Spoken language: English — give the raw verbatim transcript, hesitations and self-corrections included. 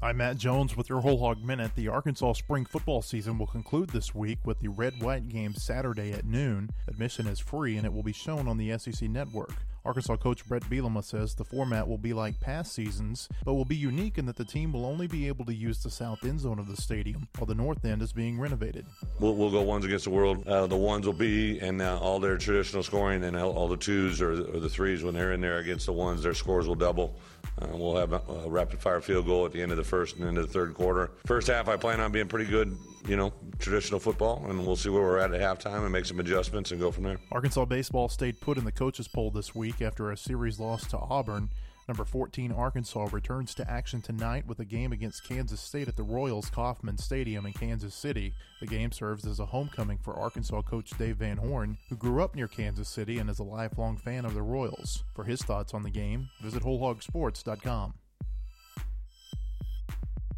I'm Matt Jones with your Whole Hog Minute. The Arkansas spring football season will conclude this week with the Red-White game Saturday at noon. Admission is free and it will be shown on the S E C Network. Arkansas coach Brett Bielema says the format will be like past seasons, but will be unique in that the team will only be able to use the south end zone of the stadium, while the north end is being renovated. We'll, we'll go ones against the world. Uh, the ones will be, and uh, all their traditional scoring, and all the twos or, or the threes when they're in there against the ones, their scores will double. Uh, we'll have a, a rapid-fire field goal at the end of the first and into the third quarter. First half, I plan on being pretty good, you know, traditional football, and we'll see where we're at at halftime and make some adjustments and go from there. Arkansas baseball stayed put in the coaches poll this week after a series loss to Auburn. Number fourteen Arkansas returns to action tonight with a game against Kansas State at the Royals Kauffman Stadium in Kansas City. The game serves as a homecoming for Arkansas coach Dave Van Horn, who grew up near Kansas City and is a lifelong fan of the Royals. For his thoughts on the game, visit whole hog sports dot com.